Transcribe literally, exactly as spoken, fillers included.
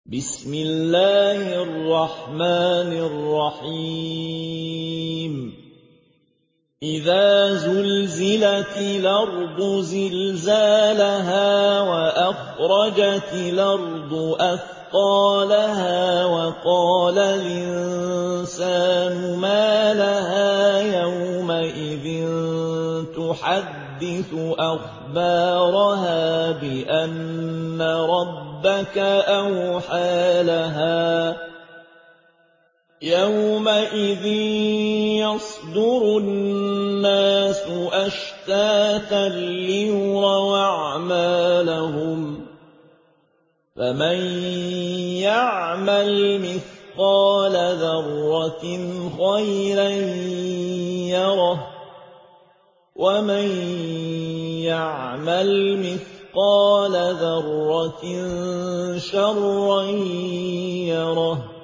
بسم الله الرحمن الرحيم إذا زلزلت الأرض زلزالها وأخرجت الأرض أثقالها وقال الإنسان ما لها يومئذ تحدث أخبارها بأن ربك أوحى لها يومئذ يصدر الناس أشتاتا ليروا أعمالهم فمن يعمل مثقال ذرة خيرا يره ومن يعمل مثقال ذرة شرا يره